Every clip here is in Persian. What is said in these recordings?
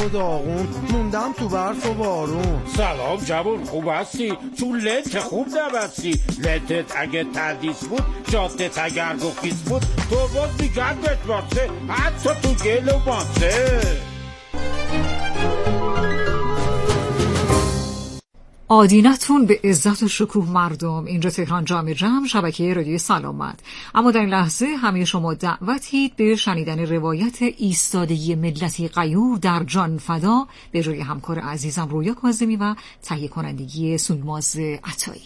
و داغون، موندم تو برف و بارون. سلام جوون، خوب هستی؟ چون لنت خوب نبستی. لنتت اگه تردیس بود، جادت اگر گفیز بود، تو باز میگردت باسه، حتی تو گل و باسه. آدینتون به عزت و شکوه مردم. اینجا تهران جامع جمع، شبکه رادیو سلامت. اما در این لحظه همه شما دعوتید به شنیدن روایت ایستادگی ملتی غیور در جان فدا به روی همکار عزیزم رویا کاظمی و تهیه کنندگی سولماز عطایی.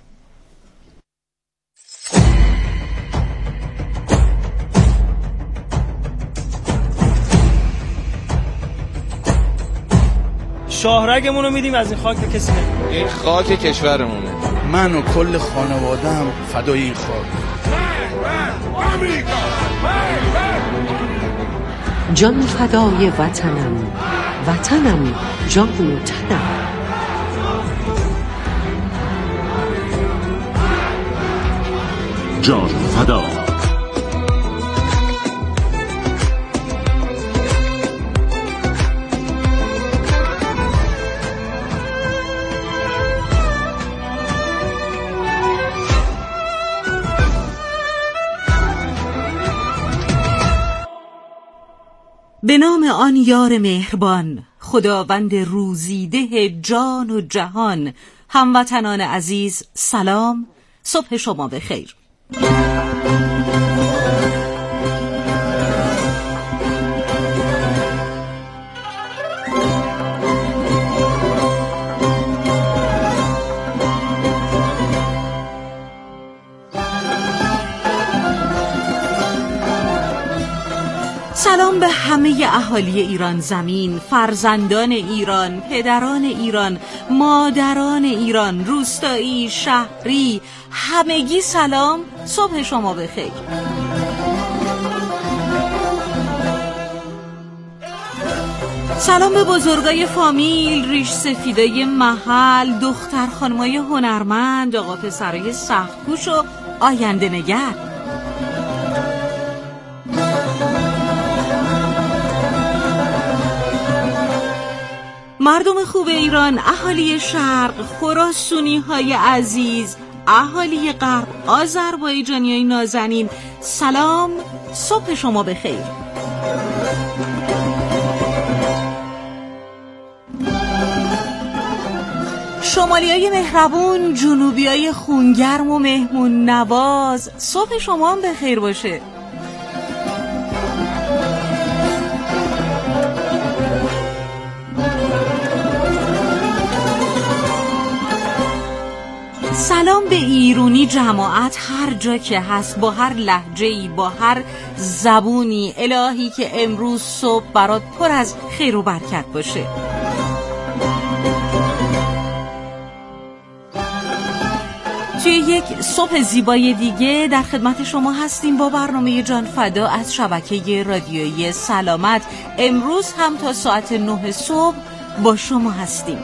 شاهرگمون رو میدیم از این خاک به کسی نمیدیم. این خاک کشورمونه. من و کل خانواده‌ام فدای این خاک. آمریکا جان فدای وطنم، وطنم جان و تنم. جان فدا. به نام آن یار مهربان، خداوند روزیده جان و جهان. هموطنان عزیز سلام، صبح شما بخیر. سلام به همه اهالی ایران زمین، فرزندان ایران، پدران ایران، مادران ایران، روستایی، شهری، همگی سلام، صبح شما بخیر. سلام به بزرگای فامیل، ریش سفیدای محل، دختر خانمای هنرمند، آقا پسرای سخت‌کوش و آینده نگر. مردم خوب ایران، اهالی شرق، خراسانی های عزیز، اهالی غرب، آذربایجانی های نازنین، سلام، صبح شما بخیر. شمالی های مهربون، جنوبی های خونگرم و مهمون نواز، صبح شما هم بخیر باشه. سلام به ایرونی جماعت هر جا که هست، با هر لهجه‌ای، با هر زبونی. الهی که امروز صبح برات پر از خیر و برکت باشه. توی یک صبح زیبای دیگه در خدمت شما هستیم با برنامه جان فدا از شبکه رادیویی سلامت. امروز هم تا ساعت 9 صبح با شما هستیم.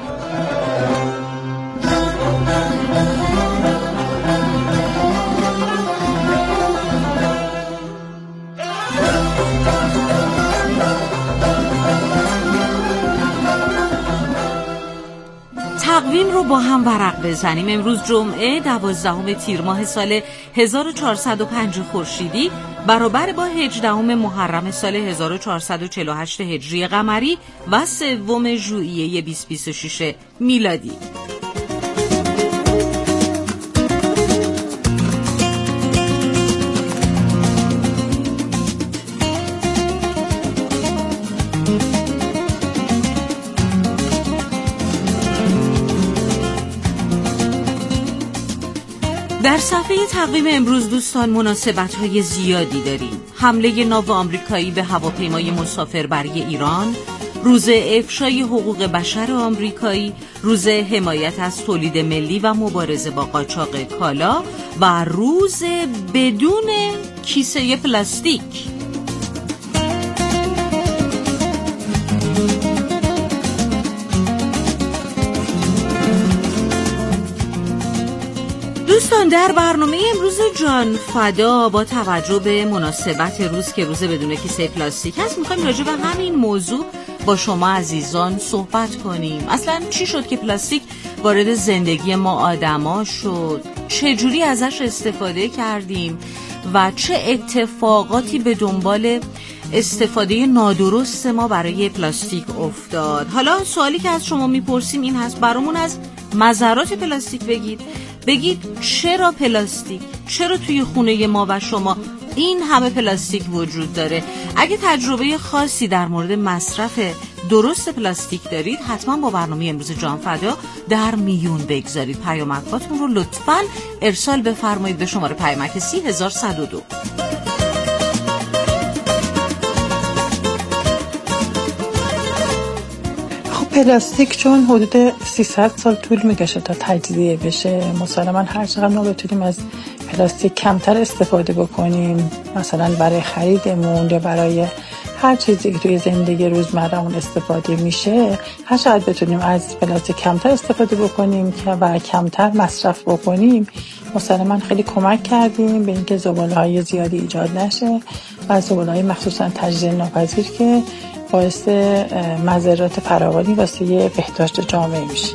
تقویم رو با هم ورق بزنیم. امروز جمعه 12 تیر ماه سال 1405 خورشیدی برابر با 18 محرم سال 1448 هجری قمری و 3 ژوئیه 2026 میلادی. در صفحه تقویم امروز دوستان مناسبت‌های زیادی داریم. حمله ناو آمریکایی به هواپیمای مسافربری ایران، روز افشای حقوق بشر آمریکایی، روز حمایت از تولید ملی و مبارزه با قاچاق کالا و روز بدون کیسه پلاستیک. دوستان در برنامه امروز جان فدا با توجه به مناسبت روز که روز بدون کیسه پلاستیک هست، میخوایم راجع به همین موضوع با شما عزیزان صحبت کنیم. اصلا چی شد که پلاستیک وارد زندگی ما آدما شد؟ چجوری ازش استفاده کردیم و چه اتفاقاتی به دنبال استفاده نادرست ما برای پلاستیک افتاد؟ حالا سوالی که از شما میپرسیم این هست، برامون از مضرات پلاستیک بگید چرا پلاستیک؟ چرا توی خونه ما و شما این همه پلاستیک وجود داره؟ اگه تجربه خاصی در مورد مصرف درست پلاستیک دارید حتما با برنامه امروز جان فدا در میون بگذارید. پیامکاتون رو لطفاً ارسال بفرمایید به شماره پیامک 30102. پلاستیک چون حدود 300 سال طول میکشه تا تجزیه بشه، مسلماً هر چقدر ما بتونیم از پلاستیک کمتر استفاده بکنیم، مثلا برای خریدمون یا برای هر چیزی که توی زندگی روزمره‌مون استفاده میشه، هر چقدر بتونیم از پلاستیک کمتر استفاده بکنیم و کمتر مصرف بکنیم، مسلماً خیلی کمک کردیم به اینکه زباله‌های زیادی ایجاد نشه و زباله‌های مخصوصاً تجزیه ناپذیر که باعث مضرات فراوانی واسه بهداشت جامعه میشه.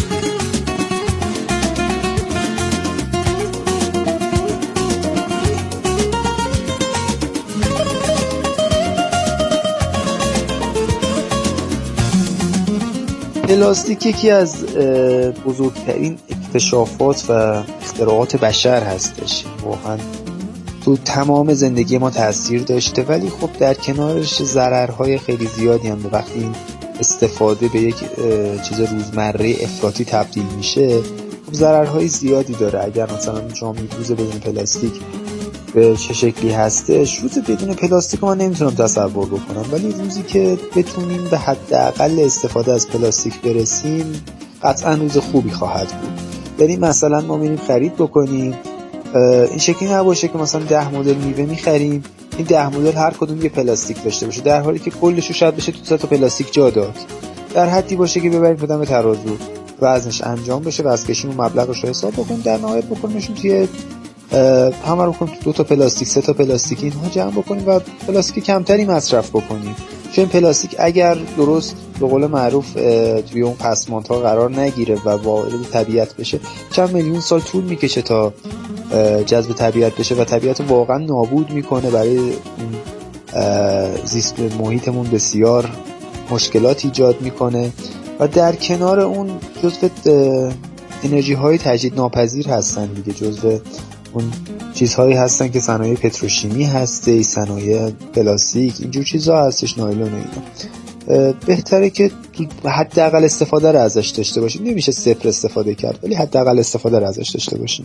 پلاستیک یکی از بزرگترین اکتشافات و اختراعات بشر هستش. واقعا تو تمام زندگی ما تاثیر داشته، ولی خب در کنارش ضررهای خیلی زیادی هم. وقتی این استفاده به یک چیز روزمره افراطی تبدیل میشه، خب ضررهای زیادی داره. اگر مثلا جامعه روز بدون پلاستیک به چه شکلی هستش، روز بدون پلاستیک ما نمیتونم تصور بکنم، ولی روزی که بتونیم به حداقل استفاده از پلاستیک برسیم قطعا روز خوبی خواهد بود. یعنی مثلا ما میریم خرید بکنیم، این شکلی نباشه که مثلا 10 مدل میوه میخریم، این 10 مدل هر کدوم یه پلاستیک داشته باشه، در حالی که کلشو شاید بشه تو 3 تا پلاستیک جا داد. در حدی باشه که ببریم خودم به ترازو، وزنش انجام بشه، وزنکشیم و مبلغش رو حساب بکنیم، در نهایت بکنیمشون توی همه رو کنیم 2 تا پلاستیک 3 تا پلاستیک اینها جمع بکنیم و پلاستیک کمتری مصرف بکنیم. چون پلاستیک اگر درست به قول معروف توی اون پسماندها قرار نگیره و وارد طبیعت بشه، چند میلیون سال طول میکشه تا جذب طبیعت بشه و طبیعت رو واقعا نابود میکنه. برای زیست محیطمون بسیار مشکلات ایجاد میکنه و در کنار اون جزو انرژی های تجدید ناپذیر هستن دیگه، جزو اون چیزهایی هستن که صنایع پتروشیمی هسته، صنایع پلاستیک، اینجور چیزها هستش، نایلون و اینا. بهتره که حداقل استفاده رو ازش داشته باشیم. نمیشه صفر استفاده کرد، ولی حداقل استفاده رو ازش داشته باشیم.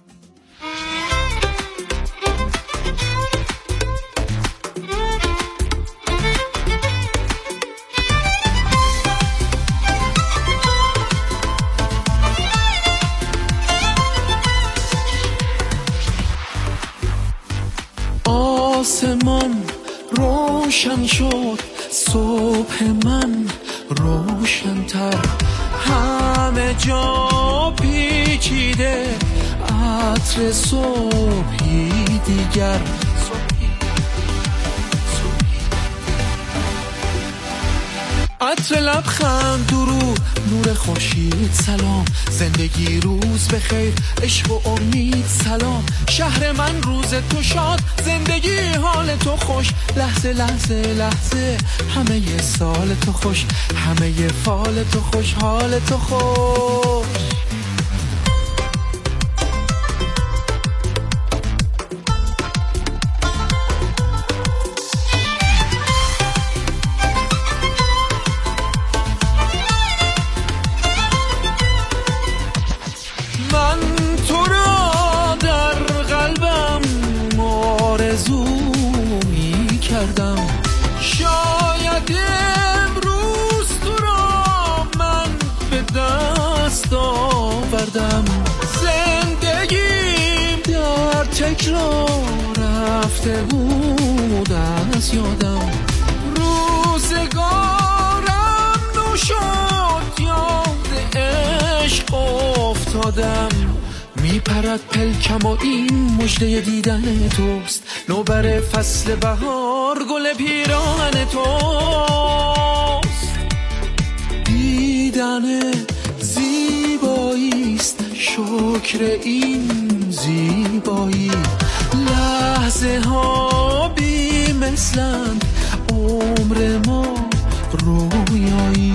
آسمان روشن شد، صبح من روشن‌تر، همه جا پیچیده عطر صبحی دیگر. عطر لبخند، درود، نور خورشید، سلام، زندگی روز بخیر، عشق و امید، سلام، شهر من روز تو شاد، زندگی حال تو خوش، لحظه لحظه لحظه همه سال تو خوش، همه فال تو خوش، حال تو خوش. شاید امروز تو را من به دست آوردم، زندگیم در تکرار رفته بود از یادم، روزگارم نوشد یاد عشق افتادم، میپرد پلکم و این مژده دیدن توست، نوبر فصل بهار گل پیراهن توست. من زیباییست، شکر این زیبایی. لحظه ها بی مثلند، عمر ما رویایی.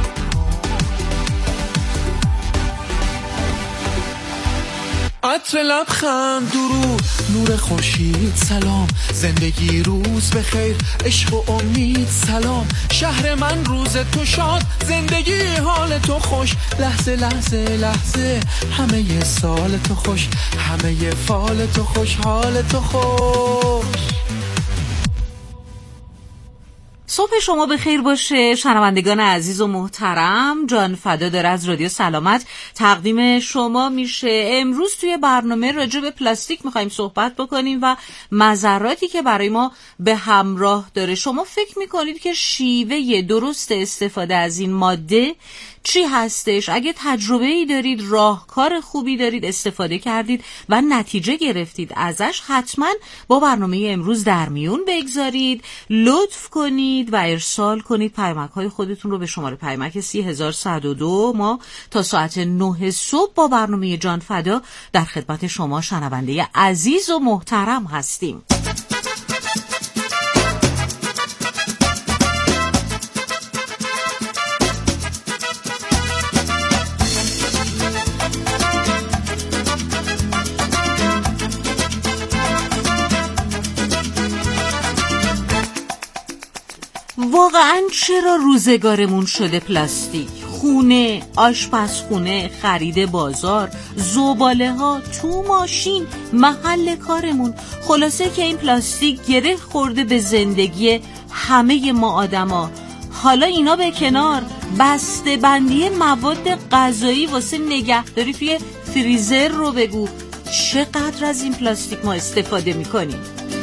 عطر لبخند درود، نور خورشید سلام. زندگی روز بخیر، عشق و امید سلام. شهر من روز تو شاد، زندگی حال تو خوش. لحظه لحظه لحظه همه سال تو خوش، همه فال تو خوش، حال تو خوش. صبح شما بخیر باشه شنوندگان عزیز و محترم. جان فدا داره از رادیو سلامت تقدیم شما میشه. امروز توی برنامه راجع به پلاستیک میخوایم صحبت بکنیم و مضراتی که برای ما به همراه داره. شما فکر میکنید که شیوه درست استفاده از این ماده چی هستش؟ اگه تجربه‌ای دارید، راهکار خوبی دارید، استفاده کردید و نتیجه گرفتید ازش، حتما با برنامه امروز در میون بگذارید، لطف کنید و ارسال کنید پیامک‌های خودتون رو به شماره پیامک 30102. ما تا ساعت 9 صبح با برنامه جان فدا در خدمت شما شنونده عزیز و محترم هستیم. واقعاً چرا روزگارمون شده پلاستیک؟ خونه، آشپزخونه، خرید بازار، زباله ها، تو ماشین، محل کارمون. خلاصه که این پلاستیک گره خورده به زندگی همه ما آدما. حالا اینا به کنار، بسته بندی مواد غذایی واسه نگهداری توی فریزر رو بگو. چقدر از این پلاستیک ما استفاده میکنیم؟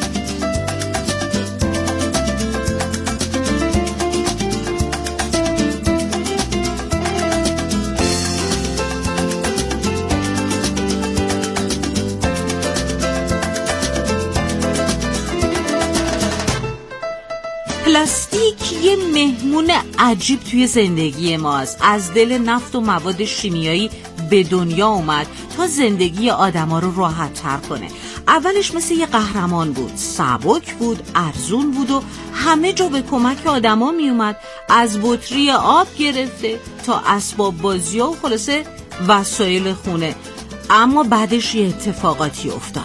پلاستیک یه مهمون عجیب توی زندگی ماست. از دل نفت و مواد شیمیایی به دنیا اومد تا زندگی آدما رو راحت تر کنه. اولش مثل یه قهرمان بود، سبک بود، ارزون بود و همه جا به کمک آدما می اومد. از بطری آب گرفته تا اسباب بازی و خلاصه وسایل خونه. اما بعدش یه اتفاقاتی افتاد.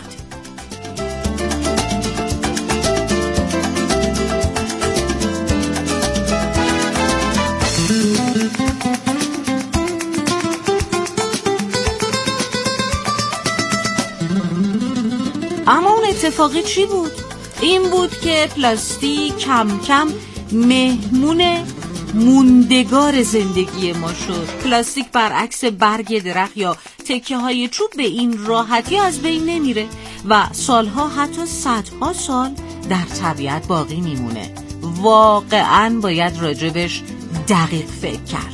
اما اون اتفاقی چی بود؟ این بود که پلاستیک کم کم مهمون موندگار زندگی ما شد. پلاستیک برعکس برگ درخت یا تکه های چوب به این راحتی از بین نمیره و سالها حتی صدها سال در طبیعت باقی میمونه. واقعاً باید راجبش دقیق فکر کرد.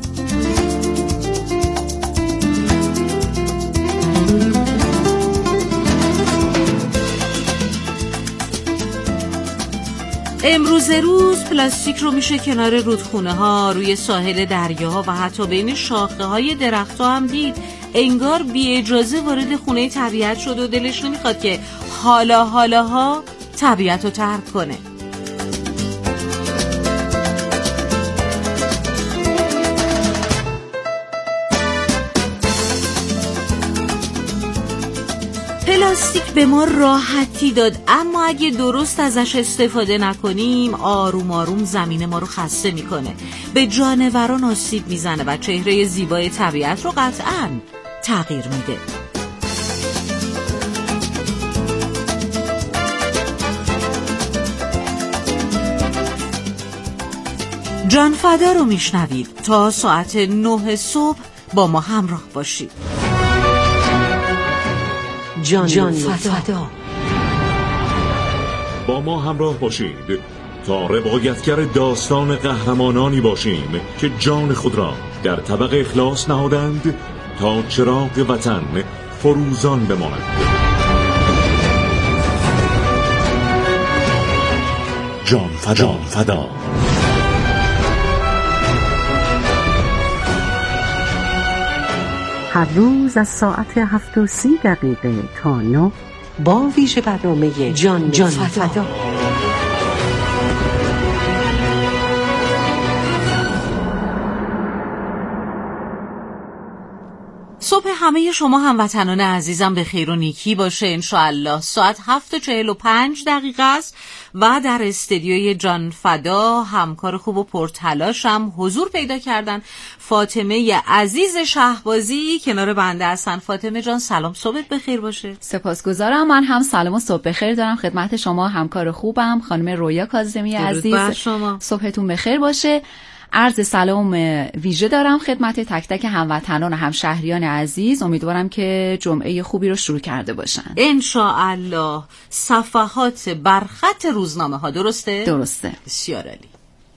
امروز روز پلاستیک رو میشه کنار رودخونه ها، روی ساحل دریاها و حتی بین شاخه های درخت ها هم دید. انگار بی اجازه وارد خونه طبیعت شد و دلش نمیخواد که حالاها طبیعت رو ترک کنه. پلاستیک به ما راحتی داد، اما اگه درست ازش استفاده نکنیم آروم آروم زمین ما رو خسته میکنه، به جانوران آسیب میزنه و چهره زیبای طبیعت رو قطعاً تغییر میده. جان فدا رو میشنوید. تا ساعت 9 صبح با ما همراه باشید. جان فدا. با ما همراه باشید تا روایتگر داستان قهرمانانی باشیم که جان خود را در طبق اخلاص نهادند تا چراغ وطن فروزان بماند. جان فدا. هر روز از ساعت 7:30 تا 9 با ویژه برنامه جان فدا. صبح همه شما هموطنان عزیزم به خیر و نیکی باشه انشاءالله. ساعت 7:45 است و در استدیوی جان فدا همکار خوب و پرتلاشم حضور پیدا کردن. فاطمه عزیز شهبازی کنار بنده هستن. فاطمه جان سلام، صبحت بخیر باشه. سپاسگزارم. من هم سلام و صبح بخیر دارم خدمت شما همکار خوبم خانم رویا کاظمی عزیز. صبحتون بخیر باشه. عرض سلام ویژه دارم خدمت تک تک هموطنان و همشهریان عزیز. امیدوارم که جمعه خوبی رو شروع کرده باشن انشاءالله. صفحات برخط روزنامه ها درسته؟ درسته. بسیار عالی.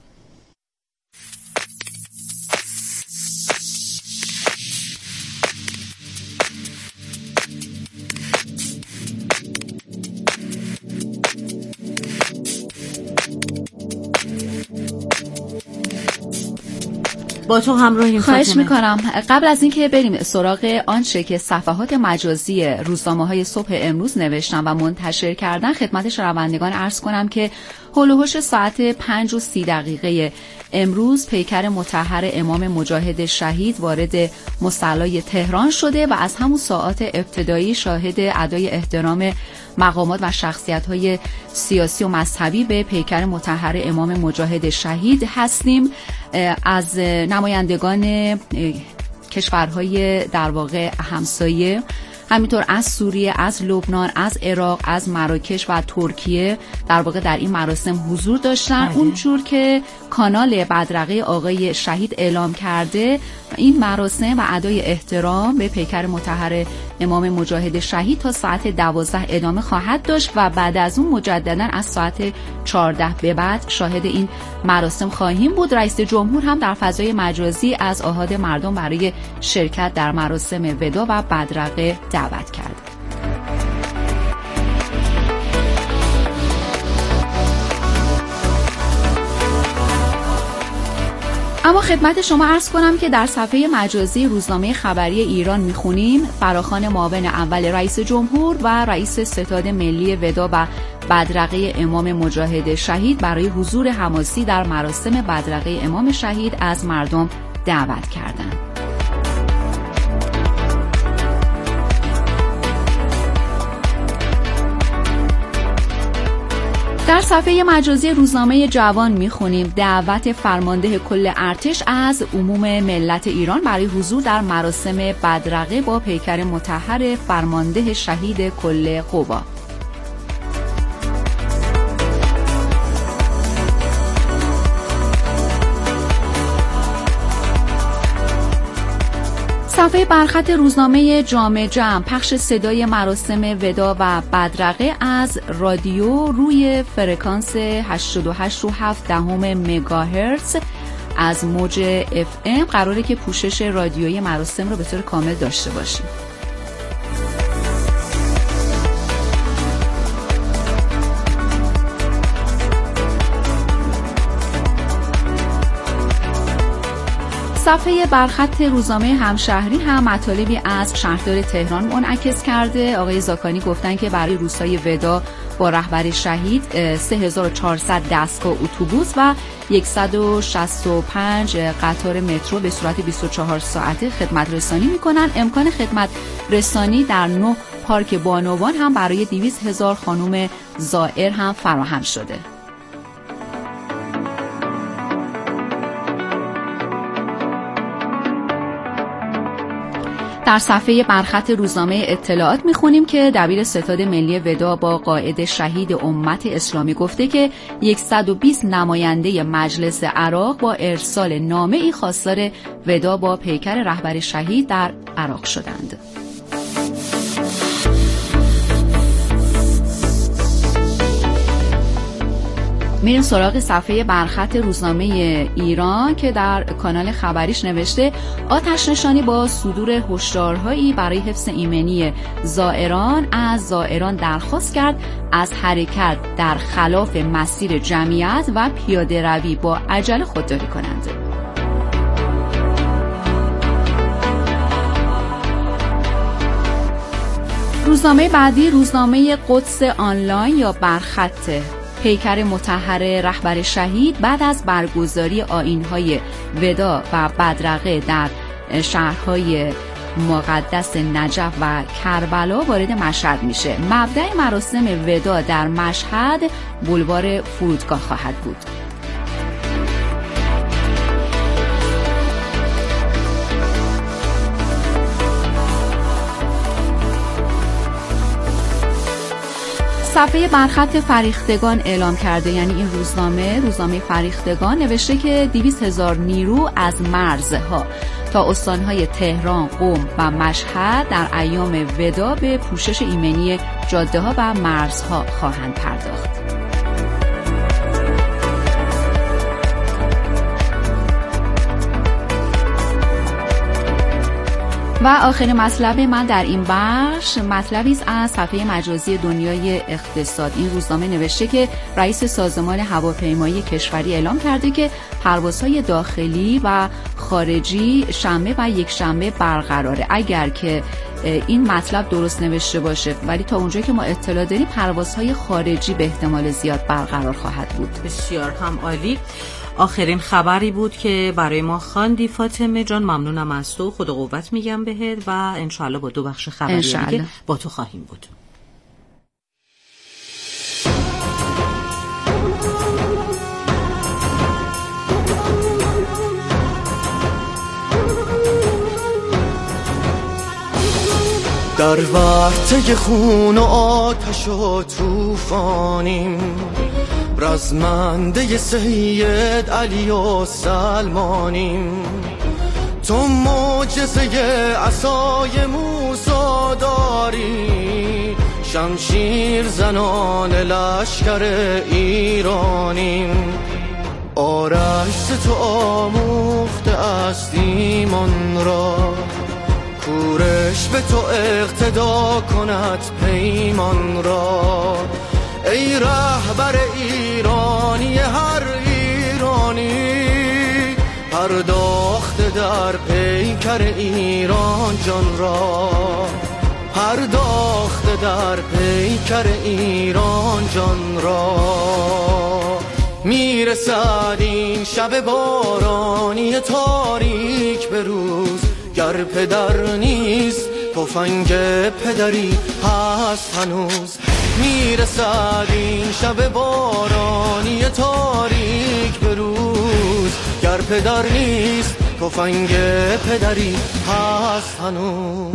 با تو همراهیم. خواهش میکنم. قبل از اینکه بریم سراغ آنچه که صفحات مجازی روزنامه‌های صبح امروز نوشتن و منتشر کردن خدمت شنوندگان عرض کنم که هول و هوش ساعت 5:30 امروز پیکر مطهر امام مجاهد شهید وارد مصلی تهران شده و از همون ساعات ابتدایی شاهد ادای احترام مقامات و شخصیت‌های سیاسی و مذهبی به پیکر مطهر امام مجاهد شهید هستیم. از نمایندگان کشورهای در واقع همسایه، همینطور از سوریه، از لبنان، از عراق، از مراکش و ترکیه در واقع در این مراسم حضور داشتن. اونجور که کانال بدرقه آقای شهید اعلام کرده این مراسم و ادای احترام به پیکر مطهر امام مجاهد شهید تا ساعت 12 ادامه خواهد داشت و بعد از اون مجددا از ساعت 14 به بعد شاهد این مراسم خواهیم بود. رئیس جمهور هم در فضای مجازی از آحاد مردم برای شرکت در مراسم ودا و بدرقه دعوت کرد. اما خدمت شما عرض کنم که در صفحه مجازی روزنامه خبری ایران میخونیم فراخوان معاون اول رئیس جمهور و رئیس ستاد ملی ودا و بدرقه امام مجاهد شهید برای حضور حماسی در مراسم بدرقه امام شهید از مردم دعوت کردند. در صفحه مجازی روزنامه جوان میخونیم دعوت فرمانده کل ارتش از عموم ملت ایران برای حضور در مراسم بدرقه با پیکر مطهر فرمانده شهید کل قوا. صفحه برخط روزنامه جامع جمع پخش صدای مراسم ودا و بدرقه از رادیو روی فرکانس 88.7 مگاهرتز از موج FM قراره که پوشش رادیویی مراسم رو به طور کامل داشته باشیم. صفحه برخط روزنامه همشهری هم مطالبی از شهردار تهران منعکس کرده. آقای زاکانی گفتن که برای روزهای ودا با رهبر شهید 3400 دستگاه اتوبوس و 165 قطار مترو به صورت 24 ساعته خدمت رسانی میکنن. امکان خدمت رسانی در 9 پارک بانوان هم برای 200,000 خانم زائر هم فراهم شده. در صفحه برخط روزنامه اطلاعات میخونیم که دبیر ستاد ملی ودا با قائد شهید امت اسلامی گفته که 120 نماینده مجلس عراق با ارسال نامه‌ای خواستار ودا با پیکر رهبر شهید در عراق شدند. میریم سراغ صفحه برخط روزنامه ایران که در کانال خبریش نوشته آتش نشانی با صدور هشدارهایی برای حفظ ایمنی زائران. از زائران درخواست کرد از حرکت در خلاف مسیر جمعیت و پیاده روی با عجله خودداری کنند. روزنامه بعدی روزنامه قدس آنلاین یا برخط. پیکر مطهر رهبر شهید بعد از برگزاری آیین‌های ودا و بدرقه در شهرهای مقدس نجف و کربلا وارد مشهد میشه. مبدأ مراسم ودا در مشهد بولوار فرودگاه خواهد بود. صفحه برخط فریختگان اعلام کرده، یعنی این روزنامه فریختگان نوشته که 200,000 نیرو از مرزها تا استانهای تهران، قم و مشهد در ایام ودا به پوشش ایمنی جاده‌ها و مرزها خواهند پرداخت. و آخرین مطلب من در این بخش مطلبی است از صفحه مجازی دنیای اقتصاد. این روزنامه نوشته که رئیس سازمان هواپیمایی کشوری اعلام کرده که پروازهای داخلی و خارجی شنبه و یکشنبه برقراره. اگر که این مطلب درست نوشته باشه، ولی تا اونجایی که ما اطلاع داریم پروازهای خارجی به احتمال زیاد برقرار خواهد بود. بسیار هم عالی. آخرین خبری بود که برای ما خواندی فاطمه جان. ممنونم از تو، خدا قوت میگم بهت و انشالله با 2 بخش خبری دیگه با تو خواهیم بود. در ورطه خون و آتش و توفانیم، رزمنده سید علی و سلمانیم. تو معجزه عصای موسی داری، شمشیر زنان لشکر ایرانیم. آرش ز تو آموخته است ایمان را، کورش به تو اقتدا کند پیمان را. ای رهبر ایرانی هر ایرانی، پرداخته در پیکر ایران جان را. پرداخته در پیکر ایران جان را. میرسد این شب بارانی تاریک به روز، گر پدر نیست تفنگ پدری هست هنوز. میرسد این شب بارانی تاریک به روز، گر پدر نیست تفنگ پدری هست هنوز.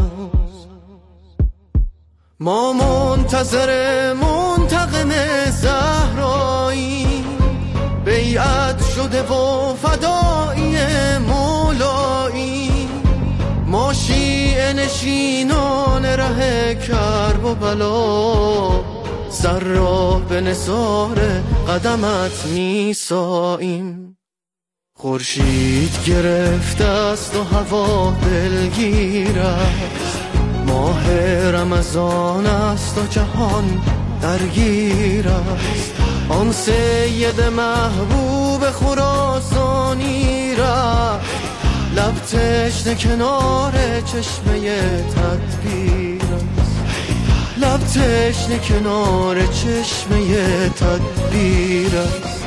ما منتظر منتقم زهرایی، بیعت شده و فدایی مولایی. ما شیعه نشینان ره کرب و بلا، سر را به نثار قدمت می ساییم. خورشید گرفته است و هوا دلگیر است، ماه رمضان است و جهان درگیر است. آن سید محبوب خراسانی رفت، لب تشنه کنار چشمه تدبیر است. لب تشنه کنار چشمه تدبیر است.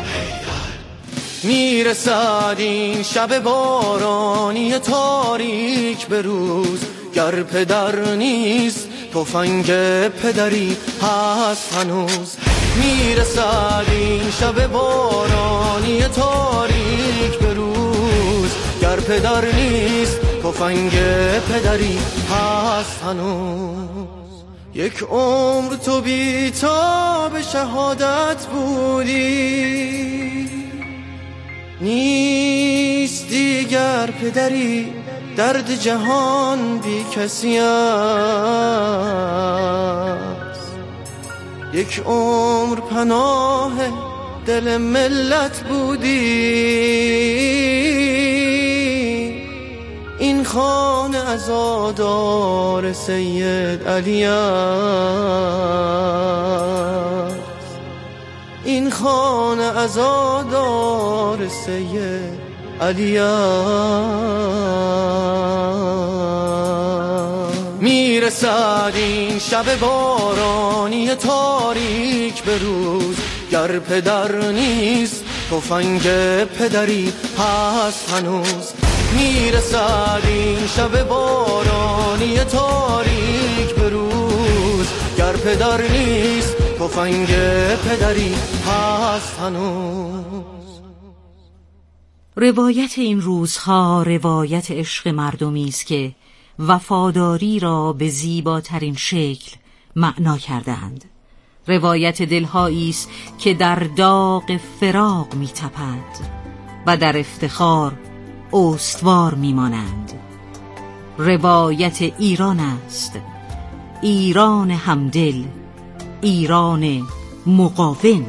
میرسد این شب بارانی تاریک به روز، گر پدر نیست تفنگ پدری هست هنوز. میرسد این شب بارانی تاریک به روز، گر پدر نیست تفنگ پدری هست هنوز. یک عمر تو بی‌تاب شهادت بودی، نیست دیگر پدری درد جهان بی کسی است. یک عمر پناه دل ملت بودی، این خانه عزادار سید علی است. این خانه عزادار سید علی است. میرسد این شب بارانی تاریک به روز، گر پدر نیست تفنگ پدری هست هنوز. میرسد این شب بارانی تاریک به روز، گر پدر نیست تفنگ پدری هست هنوز. روایت این روزها روایت عشق مردمی است که وفاداری را به زیباترین شکل معنا کردند. روایت دلهایی است که در داغ فراق می‌تپند و در افتخار استوار می‌مانند. روایت ایران است، ایران همدل، ایران مقاوم.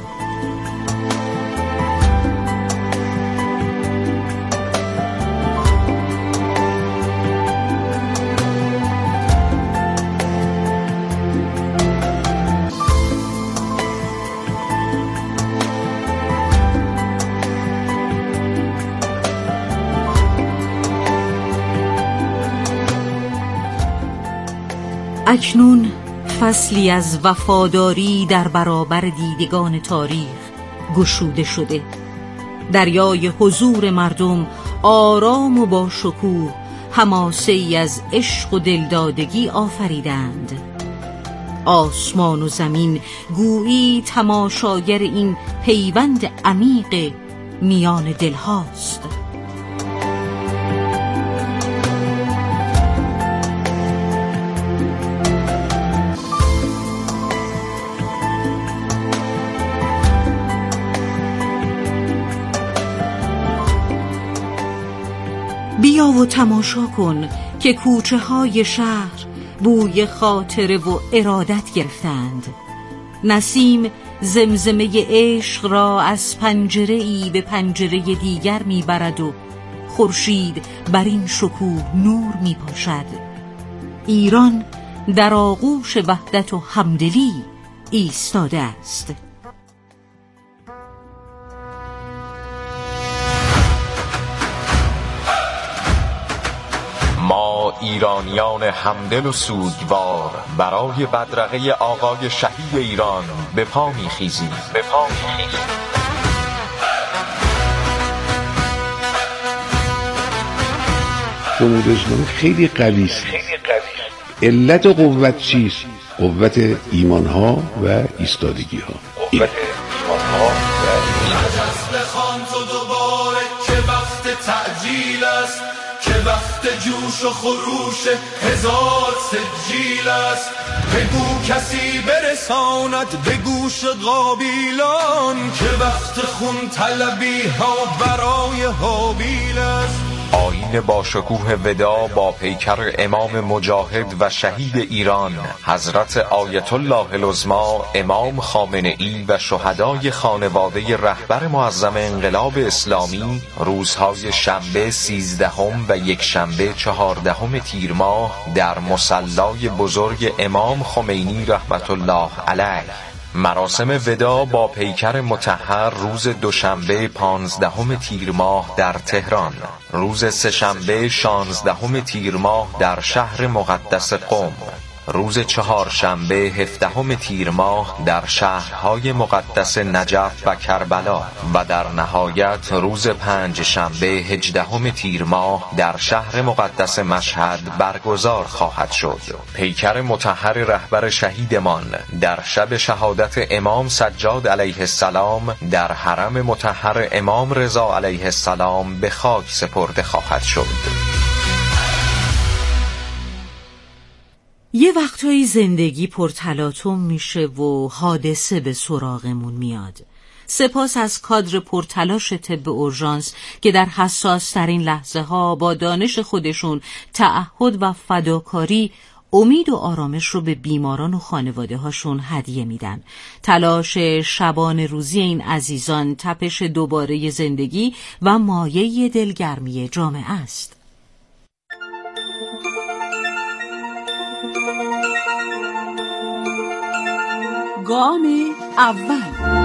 اکنون فصلی از وفاداری در برابر دیدگان تاریخ گشوده شده. دریای حضور مردم آرام و با شکوه حماسه‌ای از عشق و دلدادگی آفریدند. آسمان و زمین گویی تماشاگر این پیوند عمیق میان دلهاست. بیا و تماشا کن که کوچه های شهر بوی خاطره و ارادت گرفتند. نسیم زمزمه عشق را از پنجره ای به پنجره دیگر میبرد و خورشید بر این شکوه نور میپاشد. ایران در آغوش وحدت و همدلی ایستاده است. ما ایرانیان همدل و سوگوار برای بدرقه آقای شهید ایران به پا می‌خیزیم. جمهوری اسلامی خیلی قوی است. علت قوت چیست؟ قوت ایمانها و ایستادگی‌ها. که وقت جوش و خروش هزار سجیل است. بگو کسی برساند به گوش قابیلان که وقت خون طلبی ها برای حابیل است. آیین با شکوه ودا با پیکر امام مجاهد و شهید ایران حضرت آیت الله العظمی امام خامنه‌ای و شهدای خانواده رهبر معظم انقلاب اسلامی روزهای شنبه 13 و یکشنبه 14 تیر ماه در مصلی بزرگ امام خمینی رحمت الله علیه. مراسم ودا با پیکر مطهر روز دوشنبه 15 تیر ماه در تهران، روز سه‌شنبه 16 تیر ماه در شهر مقدس قم، روز چهارشنبه 17 تیر ماه در شهرهای مقدس نجف و کربلا و در نهایت روز پنجشنبه 18 تیر ماه در شهر مقدس مشهد برگزار خواهد شد. پیکر مطهر رهبر شهیدمان در شب شهادت امام سجاد علیه السلام در حرم مطهر امام رضا علیه السلام به خاک سپرده خواهد شد. یه وقتایی زندگی پرتلاطم میشه و حادثه به سراغمون میاد. سپاس از کادر پرتلاش طب اورژانس که در حساس ترین لحظه ها با دانش خودشون تعهد و فداکاری امید و آرامش رو به بیماران و خانواده هاشون هدیه میدن. تلاش شبانه روزی این عزیزان تپش دوباره زندگی و مایه دلگرمی جامعه است. گام اول.